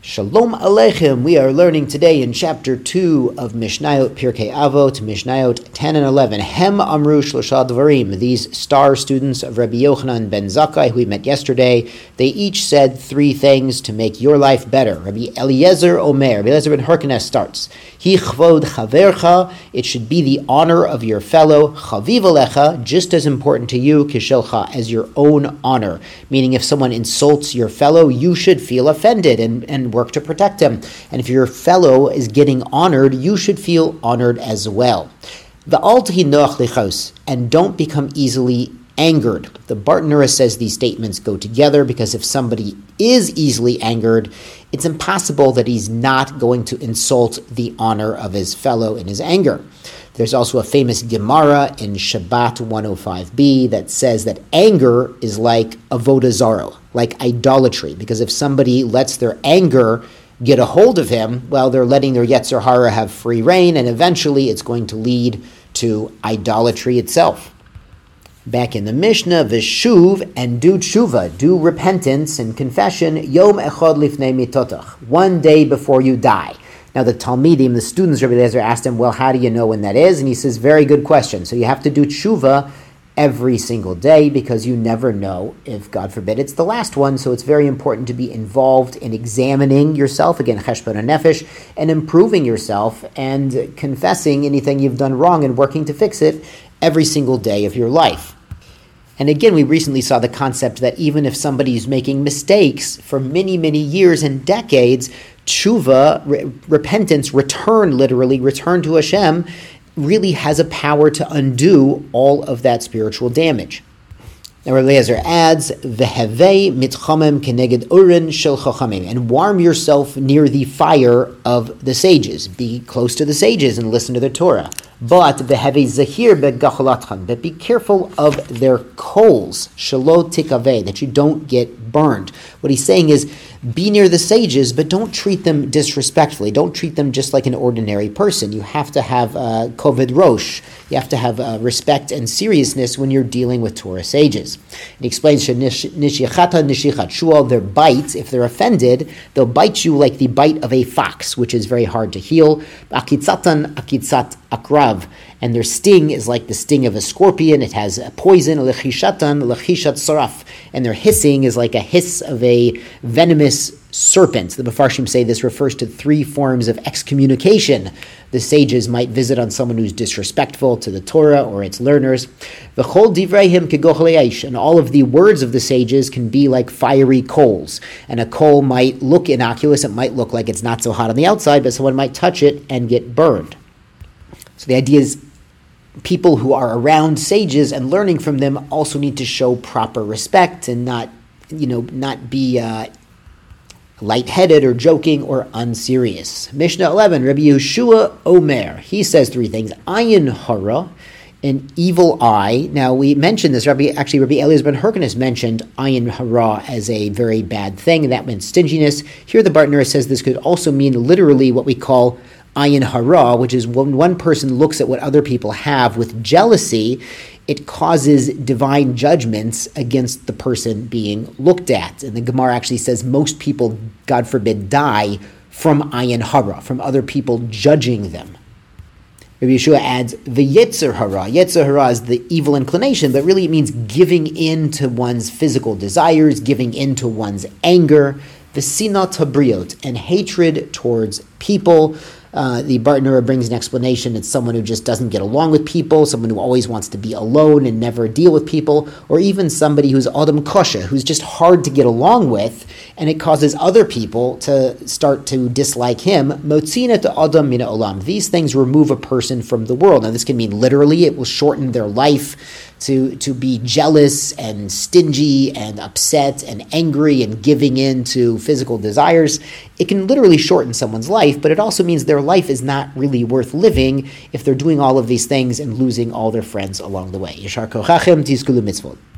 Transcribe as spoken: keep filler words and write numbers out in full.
Shalom Aleichem. We are learning today in chapter two of Mishnayot Pirkei Avot, Mishnayot ten and eleven. Hem Amru Shlosha Dvarim. These star students of Rabbi Yochanan ben Zakkai, who we met yesterday, they each said three things to make your life better. Rabbi Eliezer Omer, Rabbi Eliezer ben Hyrcanus starts. Hi chvod chavercha. It should be the honor of your fellow. Chaviv alecha, just as important to you, kishelcha, as your own honor. Meaning, if someone insults your fellow, you should feel offended and and work to protect him. And if your fellow is getting honored, you should feel honored as well. And don't become easily angered. The Bartenura says these statements go together because if somebody is easily angered, it's impossible that he's not going to insult the honor of his fellow in his anger. There's also a famous Gemara in Shabbat one oh five b that says that anger is like avodah zarah, like idolatry, because if somebody lets their anger get a hold of him, well, they're letting their Yetzer Hara have free reign, and eventually it's going to lead to idolatry itself. Back in the Mishnah, Vishuv, and do tshuva, do repentance and confession, Yom Echad Lifnei Mitotach, one day before you die. Now the Talmidim, the students of Rabbi Eliezer, asked him, well, how do you know when that is? And he says, very good question. So you have to do tshuva every single day because you never know if, God forbid, it's the last one. So it's very important to be involved in examining yourself, again, cheshbon nefesh, and improving yourself and confessing anything you've done wrong and working to fix it every single day of your life. And again, we recently saw the concept that even if somebody is making mistakes for many, many years and decades, tshuva, re- repentance, return, literally, return to Hashem, really has a power to undo all of that spiritual damage. Now, Rabbi Eliezer adds, "Vehevei mitchamem keneged urin shel chachamim," and warm yourself near the fire of the sages. Be close to the sages and listen to their Torah. But vehevei zahir begacholatchan, but be careful of their coals, shelo tikaveh, that you don't get burned. What he's saying is, be near the sages, but don't treat them disrespectfully. Don't treat them just like an ordinary person. You have to have uh, koved rosh. You have to have uh, respect and seriousness when you're dealing with Torah sages. And he explains, nishichata nishichat shual, their bites, if they're offended, they'll bite you like the bite of a fox, which is very hard to heal. Akitzatan akitzat akrav, and their sting is like the sting of a scorpion. It has a poison, lechishatan lechishat saraf, and their hissing is like a hiss of a venomous serpent. The Mefarshim say this refers to three forms of excommunication the sages might visit on someone who's disrespectful to the Torah or its learners. V'chol divrayhim kegochel eish, and all of the words of the sages can be like fiery coals. And a coal might look innocuous, it might look like it's not so hot on the outside, but someone might touch it and get burned. So the idea is people who are around sages and learning from them also need to show proper respect and not, you know, not be uh, lightheaded or joking or unserious. Mishnah eleven, Rabbi Yehoshua Omer, he says three things. Ayin hara, an evil eye. Now we mentioned this, Rabbi, actually Rabbi Eliezer ben Hyrcanus mentioned ayin hara as a very bad thing, and that meant stinginess. Here the Bartenura says this could also mean literally what we call ayin hara, which is when one person looks at what other people have with jealousy, it causes divine judgments against the person being looked at. And the Gemara actually says most people, God forbid, die from ayin hara, from other people judging them. Rabbi Yeshua adds, the Yetzer Hara. Yetzer Hara is the evil inclination, but really it means giving in to one's physical desires, giving in to one's anger, the sinat habriot, and hatred towards people. Uh, the Bartenura brings an explanation. It's someone who just doesn't get along with people, someone who always wants to be alone and never deal with people, or even somebody who's adam kosher, who's just hard to get along with, and it causes other people to start to dislike him. Motzina to adam mina olam. These things remove a person from the world. Now this can mean literally, it will shorten their life. To, to be jealous and stingy and upset and angry and giving in to physical desires. It can literally shorten someone's life, but it also means their life is not really worth living if they're doing all of these things and losing all their friends along the way. Yeshar kochachem tizkulu mitzvot.